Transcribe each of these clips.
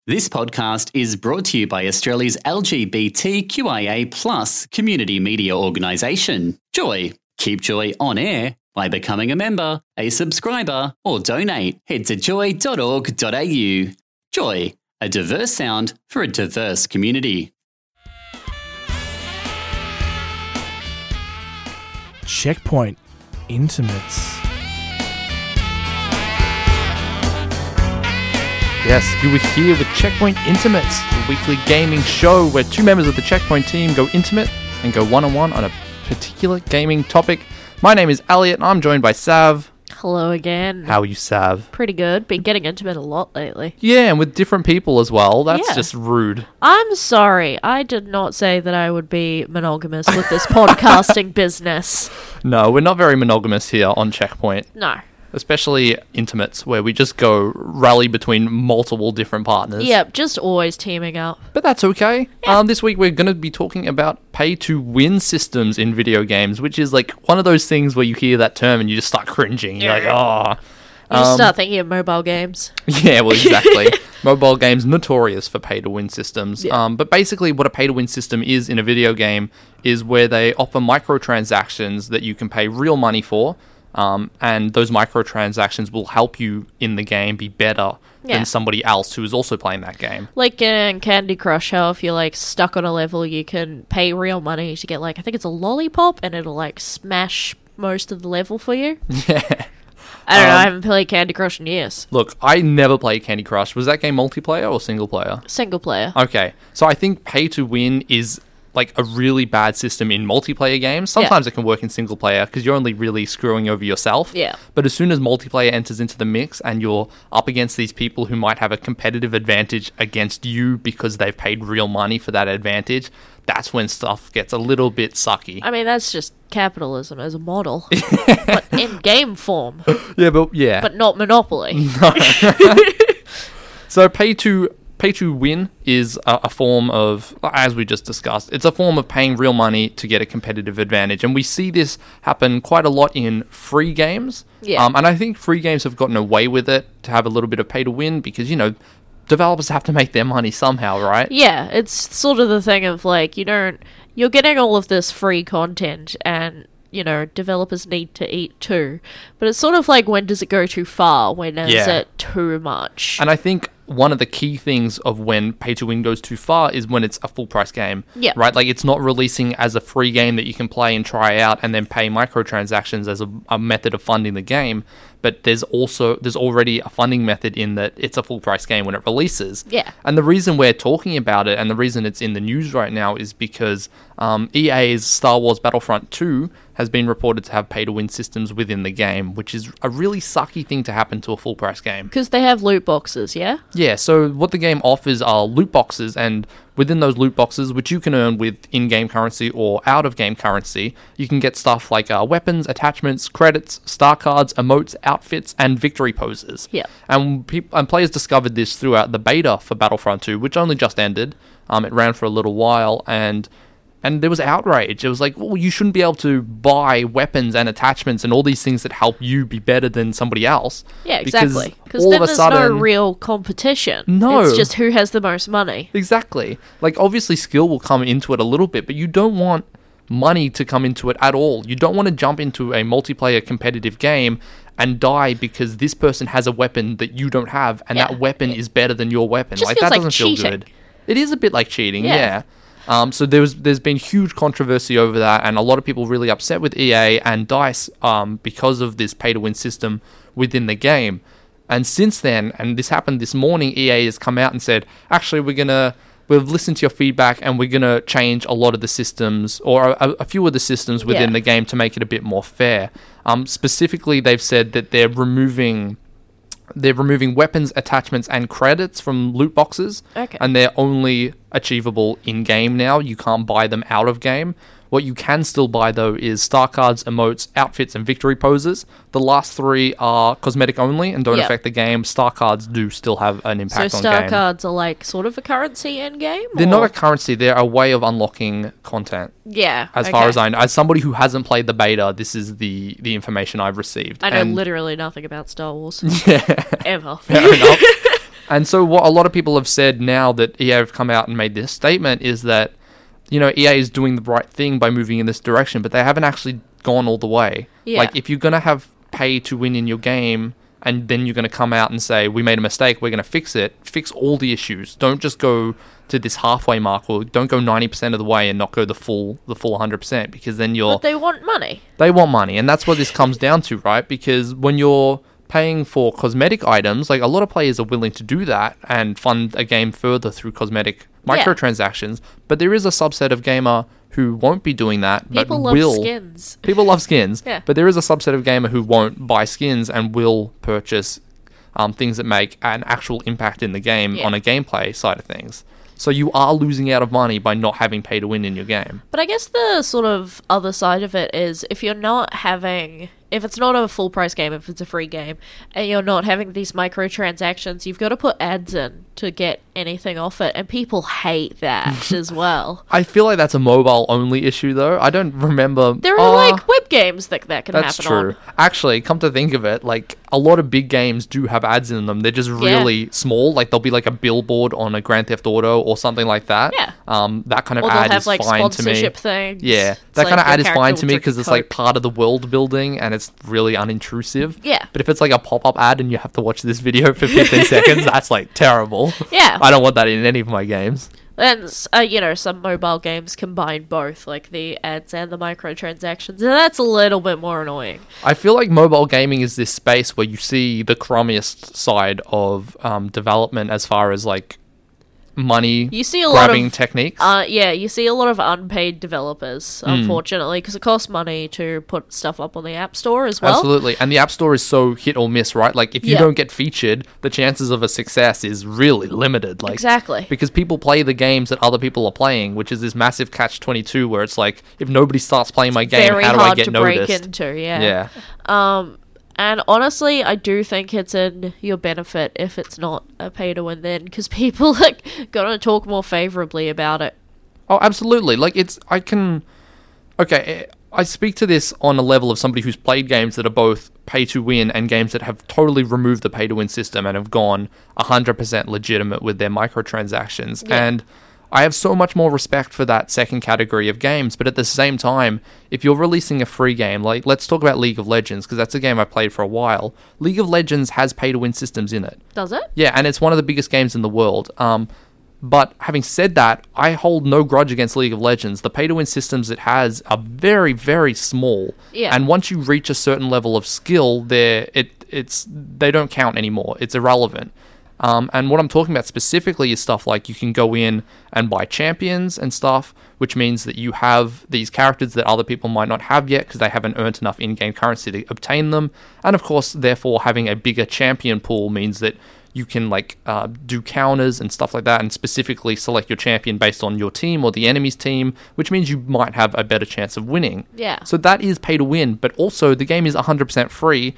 This podcast is brought to you by Australia's LGBTQIA+ community media organisation, Joy. Keep Joy on air by becoming a member, a subscriber, or donate. Head to joy.org.au. Joy, a diverse sound for a diverse community. Checkpoint Intimates. Yes, you were here with Checkpoint Intimates, a weekly gaming show where two members of the Checkpoint team go intimate and go one-on-one on a particular gaming topic. My name is Elliot and I'm joined by Sav. Hello again. How are you, Sav? Pretty good. Been getting intimate a lot lately. Yeah, and with different people as well. That's Yeah. just rude. I'm sorry. I did not say that I would be monogamous with this podcasting business. No, we're not very monogamous here on Checkpoint. No. Especially intimates, where we just go rally between multiple different partners. Yep, just always teaming up. But that's okay. This week we're going to be talking about pay-to-win systems in video games, which is like one of those things where you hear that term and you just start cringing. You're like, oh. You just start thinking of mobile games. Yeah, well, exactly. Mobile games notorious for pay-to-win systems. Yeah. But basically what a pay-to-win system is in a video game is where they offer microtransactions that you can pay real money for. And those microtransactions will help you in the game be better than somebody else who is also playing that game. Like in Candy Crush, how if you're like stuck on a level, you can pay real money to get like, I think it's a lollipop, and it'll like smash most of the level for you. Yeah. I don't know, I haven't played Candy Crush in years. Look, I never played Candy Crush. Was that game multiplayer or single player? Single player. Okay, so I think pay to win is like a really bad system in multiplayer games. Sometimes it can work in single player because you're only really screwing over yourself. Yeah. But as soon as multiplayer enters into the mix and you're up against these people who might have a competitive advantage against you because they've paid real money for that advantage, that's when stuff gets a little bit sucky. I mean, that's just capitalism as a model, but in game form. But Not Monopoly. So pay to win is a form of, as we just discussed, it's a form of paying real money to get a competitive advantage. And we see this happen quite a lot in free games. Yeah. And I think free games have gotten away with it to have a little bit of pay to win because, you know, developers have to make their money somehow, right? Yeah, it's sort of the thing of like, you're getting all of this free content and, you know, developers need to eat too. But it's sort of like, when does it go too far? When is it too much? And I think one of the key things of when pay to win goes too far is when it's a full price game. Yeah. Right? Like, it's not releasing as a free game that you can play and try out and then pay microtransactions as a method of funding the game. But there's already a funding method in that it's a full price game when it releases. Yeah. And the reason we're talking about it and the reason it's in the news right now is because EA's Star Wars Battlefront 2 has been reported to have pay-to-win systems within the game, which is a really sucky thing to happen to a full-price game. Because they have loot boxes, yeah? Yeah, so what the game offers are loot boxes, and within those loot boxes, which you can earn with in-game currency or out-of-game currency, you can get stuff like weapons, attachments, credits, star cards, emotes, outfits, and victory poses. Yeah. And players discovered this throughout the beta for Battlefront 2, which only just ended. It ran for a little while, and there was outrage. It was like, well, you shouldn't be able to buy weapons and attachments and all these things that help you be better than somebody else. Yeah, exactly. Because all then of a there's sudden, no real competition. No. It's just who has the most money. Exactly. Like, obviously skill will come into it a little bit, but you don't want money to come into it at all. You don't want to jump into a multiplayer competitive game and die because this person has a weapon that you don't have, and that weapon is better than your weapon. Just Like, feels that like doesn't feel cheating. good. It is a bit like cheating, yeah. Yeah. So there's been huge controversy over that, and a lot of people really upset with EA and DICE because of this pay-to-win system within the game. And since then, and this happened this morning, EA has come out and said, actually, we've listened to your feedback and we're going to change a lot of the systems, or a few of the systems within the game to make it a bit more fair. Specifically, they've said that they're removing weapons, attachments, and credits from loot boxes. Okay. And they're only achievable in-game now. You can't buy them out of game. What you can still buy, though, is star cards, emotes, outfits, and victory poses. The last three are cosmetic only and don't affect the game. Star cards do still have an impact So on game. star cards are like sort of a currency in game? They're not a currency. They're a way of unlocking content. Yeah. As far as I know. As somebody who hasn't played the beta, this is the information I've received. I know And- literally nothing about Star Wars. Yeah. Ever. Fair enough. And so what a lot of people have said now that EA have come out and made this statement is that, EA is doing the right thing by moving in this direction, but they haven't actually gone all the way. Yeah. Like, if you're going to have pay to win in your game, and then you're going to come out and say, we made a mistake, we're going to fix it, fix all the issues. Don't just go to this halfway mark, or don't go 90% of the way and not go the full 100%, because then But they want money. They want money, and that's what this comes down to, right? Because when you're paying for cosmetic items, like, a lot of players are willing to do that and fund a game further through cosmetic microtransactions, but there is a subset of gamer who won't be doing that, but People will. love skins. People love skins, Yeah. but there is a subset of gamer who won't buy skins and will purchase things that make an actual impact in the game on a gameplay side of things. So you are losing out of money by not having pay to win in your game. But I guess the sort of other side of it is if you're not having... If it's not a full price game, if it's a free game, and you're not having these microtransactions, you've got to put ads in to get anything off it, and people hate that as well. I feel like that's a mobile only issue, though. I don't remember. There are like web games that can that's happen true. on. Actually, come to think of it, like, a lot of big games do have ads in them. They're just really small. Like, there'll be like a billboard on a Grand Theft Auto or something like that. Yeah. That kind of Or ad they'll have is like fine to me. sponsorship things. Yeah, It's that like kind of your ad is character fine will to me drink because it's Coke. like part of the world building and it's really unintrusive. Yeah. But if it's like a pop-up ad and you have to watch this video for 15 seconds, that's like terrible. Yeah. I don't want that in any of my games. And, some mobile games combine both, like the ads and the microtransactions, and that's a little bit more annoying. I feel like mobile gaming is this space where you see the crummiest side of development as far as like money You see a lot grabbing of techniques. you see a lot of unpaid developers, Hmm. unfortunately, because it costs money to put stuff up on the App Store as well. Absolutely. And the App Store is so hit or miss, right? Like, if you Yeah. don't get featured, the chances of a success is really limited. Like, Exactly. Because people play the games that other people are playing, which is this massive catch-22 where it's like, if nobody starts playing my game, Very how do I hard get to noticed? break into, Yeah. And honestly, I do think it's in your benefit if it's not a pay to win then, because people are gonna talk more favorably about it. Oh, absolutely. Like, I speak to this on a level of somebody who's played games that are both pay to win and games that have totally removed the pay to win system and have gone 100% legitimate with their microtransactions. Yeah. And I have so much more respect for that second category of games, but at the same time, if you're releasing a free game, like, let's talk about League of Legends, because that's a game I've played for a while. League of Legends has pay to win systems in it. Does it? Yeah, and it's one of the biggest games in the world. But having said that, I hold no grudge against League of Legends. The pay-to-win systems it has are very, very small. Yeah. And once you reach a certain level of skill, they don't count anymore. It's irrelevant. And what I'm talking about specifically is stuff like you can go in and buy champions and stuff, which means that you have these characters that other people might not have yet because they haven't earned enough in-game currency to obtain them. And of course, therefore, having a bigger champion pool means that you can do counters and stuff like that and specifically select your champion based on your team or the enemy's team, which means you might have a better chance of winning. Yeah. So that is pay to win, but also the game is 100% free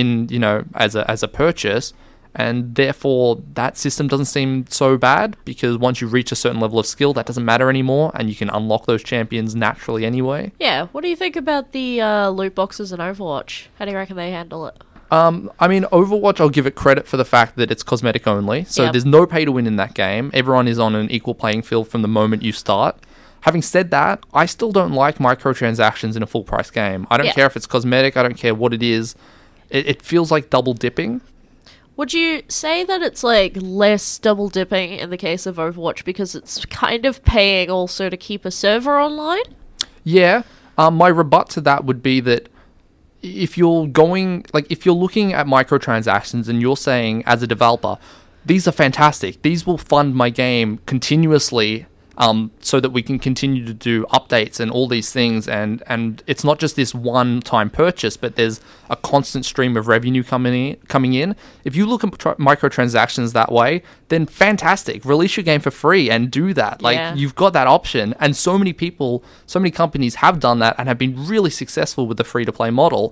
as a purchase. And therefore, that system doesn't seem so bad because once you reach a certain level of skill, that doesn't matter anymore, and you can unlock those champions naturally anyway. Yeah. What do you think about the loot boxes in Overwatch? How do you reckon they handle it? I mean, Overwatch, I'll give it credit for the fact that it's cosmetic only. So Yep. there's no pay to win in that game. Everyone is on an equal playing field from the moment you start. Having said that, I still don't like microtransactions in a full price game. I don't Yeah. care if it's cosmetic. I don't care what it is. It feels like double dipping. Would you say that it's like less double dipping in the case of Overwatch because it's kind of paying also to keep a server online? Yeah. My rebut to that would be that if you're looking at microtransactions and you're saying as a developer, these are fantastic. These will fund my game continuously so that we can continue to do updates and all these things. And it's not just this one-time purchase, but there's a constant stream of revenue coming in. If you look at microtransactions that way, then fantastic. Release your game for free and do that. Yeah. You've got that option. And so many people, so many companies have done that and have been really successful with the free-to-play model.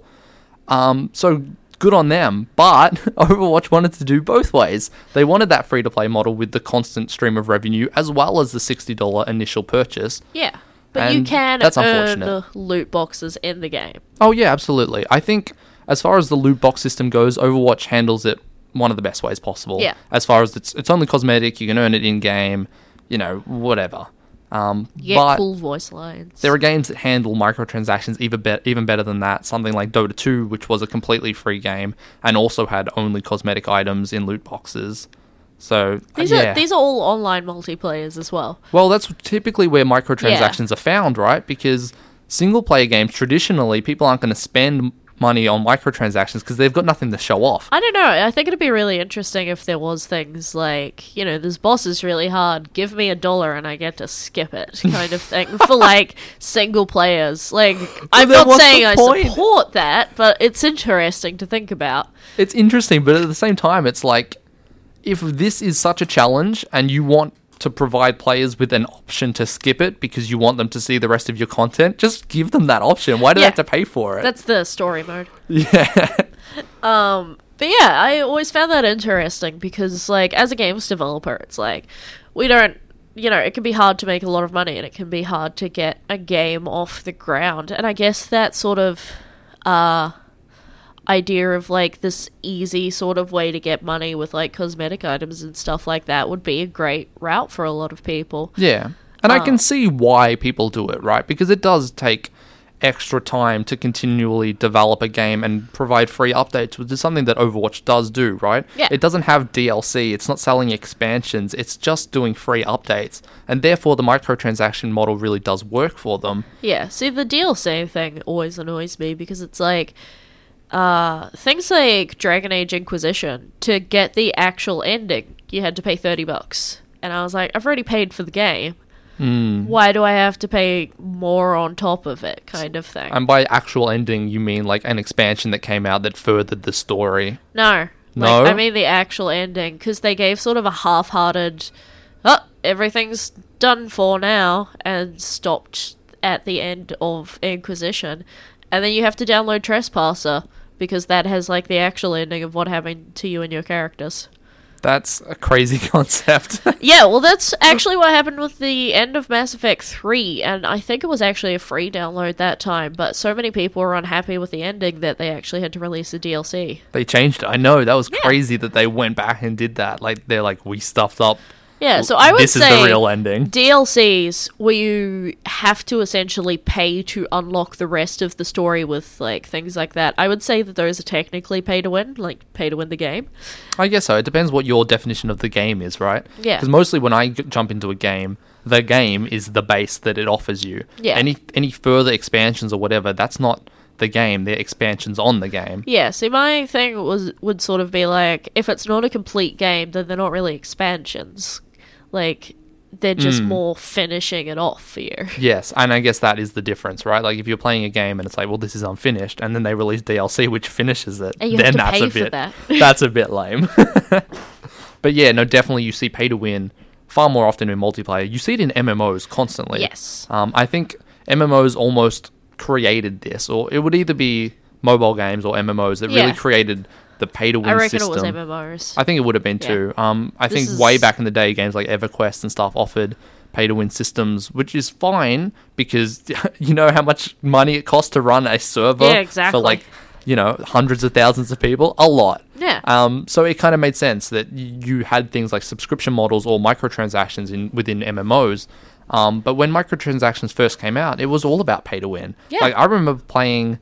So good on them, but Overwatch wanted to do both ways. They wanted that free-to-play model with the constant stream of revenue as well as the $60 initial purchase. Yeah. But you And can that's earn unfortunate. loot boxes in the game. Oh yeah, absolutely. I think as far as the loot box system goes, Overwatch handles it one of the best ways possible. Yeah. As far as it's only cosmetic, you can earn it in game, whatever. But cool voice lines. there are games that handle microtransactions even better than that. Something like Dota 2, which was a completely free game and also had only cosmetic items in loot boxes. So These are all online multiplayers as well. well, that's typically where microtransactions are found, right? Because single player games, traditionally, people aren't going to spend money on microtransactions because they've got nothing to show off. I don't know. I think it'd be really interesting if there was things like, this boss is really hard. Give me $1 and I get to skip it, kind of thing for like single players. Like, I'm then not what's saying the I point? support that, but it's interesting to think about. It's interesting, but at the same time, it's like, if this is such a challenge and you want to provide players with an option to skip it because you want them to see the rest of your content, just give them that option. Why do they have to pay for it? That's the story mode. Yeah. But yeah, I always found that interesting because, like, as a games developer, it's like, we don't, it can be hard to make a lot of money and it can be hard to get a game off the ground. And I guess that sort of, idea of like this easy sort of way to get money with like cosmetic items and stuff like that would be a great route for a lot of people. Yeah. And I can see why people do it, right? Because it does take extra time to continually develop a game and provide free updates, which is something that Overwatch does do, right? Yeah. It doesn't have DLC, it's not selling expansions, it's just doing free updates. And therefore the microtransaction model really does work for them. Yeah, see, the DLC thing always annoys me because it's like, things like Dragon Age Inquisition, to get the actual ending, you had to pay $30. And I was like, I've already paid for the game. Why do I have to pay more on top of it, kind of thing? And by actual ending, you mean like an expansion that came out that furthered the story? No. No? I mean the actual ending, because they gave sort of a half-hearted, everything's done for now, and stopped at the end of Inquisition. And then you have to download Trespasser, because that has like the actual ending of what happened to you and your characters. That's a crazy concept. Yeah, well, that's actually what happened with the end of Mass Effect 3, and I think it was actually a free download that time, but so many people were unhappy with the ending that they actually had to release the DLC. They changed it. I know, that was crazy that they went back and did that. Like, they're like, we stuffed up. Yeah, so I would this say is the real ending. DLCs where you have to essentially pay to unlock the rest of the story with like things like that. I would say that those are technically pay to win, like pay to win the game. I guess so. It depends what your definition of the game is, right? Yeah. Because mostly when I jump into a game, the game is the base that it offers you. Yeah. Any further expansions or whatever, that's not the game. They're expansions on the game. Yeah, see, my thing would sort of be like, if it's not a complete game, then they're not really expansions. Like, they're just more finishing it off for you. Yes, and I guess that is the difference, right? Like, if you're playing a game and it's like, well, this is unfinished, and then they release DLC which finishes it, And you then have to that's pay a for bit that. that's a bit lame. But yeah, no, definitely you see pay to win far more often in multiplayer. You see it in MMOs constantly. Yes. I think MMOs almost created this, or it would either be mobile games or MMOs that really created the pay-to-win I reckon system. it was MMOs. I think it would have been too. I think way back in the day, games like EverQuest and stuff offered pay-to-win systems, which is fine because you know how much money it costs to run a server for like, hundreds of thousands of people? A lot. Yeah. So it kind of made sense that you had things like subscription models or microtransactions within MMOs. But when microtransactions first came out, it was all about pay-to-win. Yeah. Like, I remember playing...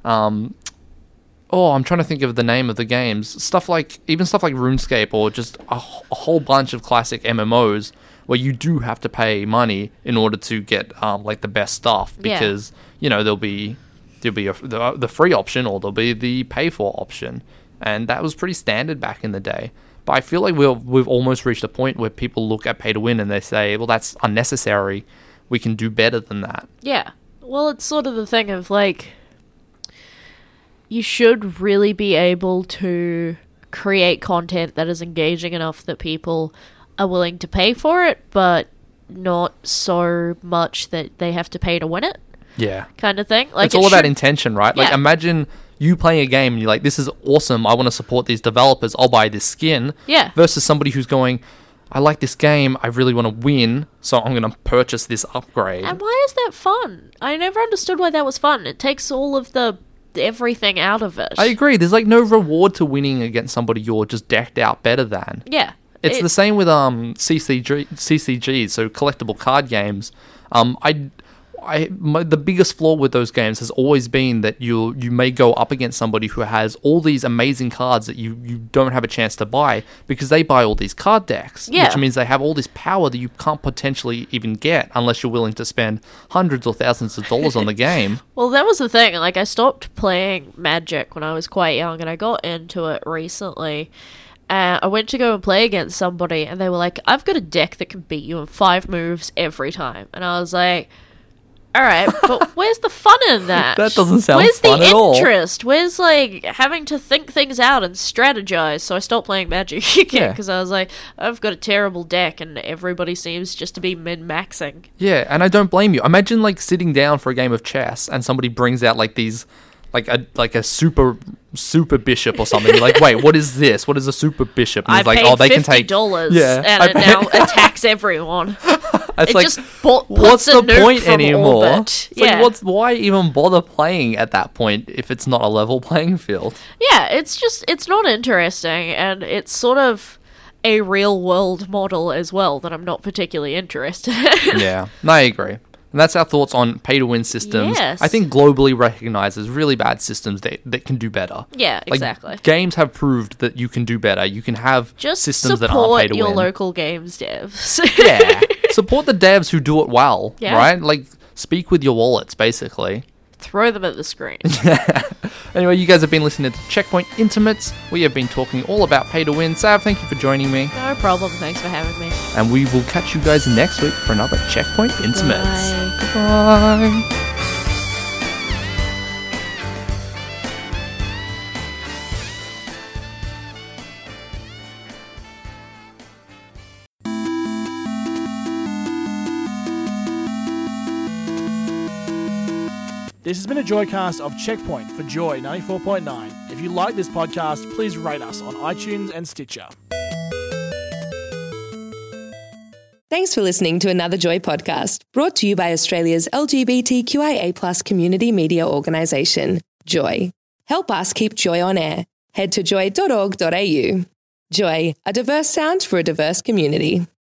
I'm trying to think of the name of the games. Stuff like RuneScape or just a whole bunch of classic MMOs where you do have to pay money in order to get like the best stuff because there'll be the free option or there'll be the pay for option, and that was pretty standard back in the day. But I feel like we've almost reached a point where people look at pay to win and they say, well, that's unnecessary. We can do better than that. Yeah. Well, it's sort of the thing of like, you should really be able to create content that is engaging enough that people are willing to pay for it, but not so much that they have to pay to win it. Yeah. Kind of thing. Like, it's all about intention, right? Like, Yeah. imagine you playing a game and you're like, this is awesome. I want to support these developers. I'll buy this skin. Yeah. Versus somebody who's going, I like this game. I really want to win, so I'm going to purchase this upgrade. And why is that fun? I never understood why that was fun. It takes all of the everything out of it. I agree. There's like no reward to winning against somebody you're just decked out better than. Yeah. It's the same with CCGs, so collectible card games. The biggest flaw with those games has always been that you may go up against somebody who has all these amazing cards that you don't have a chance to buy because they buy all these card decks, which means they have all this power that you can't potentially even get unless you're willing to spend hundreds or thousands of dollars on the game. Well, that was the thing. Like, I stopped playing Magic when I was quite young, and I got into it recently. I went to go and play against somebody, and they were like, I've got a deck that can beat you in 5 moves every time. And I was like, alright, but where's the fun in that? That doesn't sound where's fun at all. Where's the interest? Where's, like, having to think things out and strategize? So I stopped playing Magic again, because I was like, I've got a terrible deck, and everybody seems just to be min-maxing. Yeah, and I don't blame you. Imagine, like, sitting down for a game of chess, and somebody brings out, like, these... Like a super bishop or something. You're like, wait, what is this? What is a super bishop? And I it's like, paid oh, they can take $50 and it now attacks everyone. It's it like, just puts what's a the nuke point from anymore? orbit. It's like, why even bother playing at that point if it's not a level playing field? Yeah, it's not interesting, and it's sort of a real world model as well that I'm not particularly interested in. Yeah, I agree. And that's our thoughts on pay-to-win systems. Yes. I think globally recognized as really bad systems that can do better. Yeah, Like, exactly. Games have proved that you can do better. You can have Just systems that aren't pay to support your win. local games devs. Yeah. Support the devs who do it well, Yeah. right? Like, speak with your wallets, basically. Throw them at the screen. Anyway, you guys have been listening to Checkpoint Intimates. We have been talking all about pay to win. Sav, thank you for joining me. No problem. Thanks for having me. And we will catch you guys next week for another Checkpoint Intimates. Bye. Bye. This has been a Joycast of Checkpoint for Joy 94.9. If you like this podcast, please rate us on iTunes and Stitcher. Thanks for listening to another Joy podcast, brought to you by Australia's LGBTQIA+ community media organisation, Joy. Help us keep Joy on air. Head to joy.org.au. Joy, a diverse sound for a diverse community.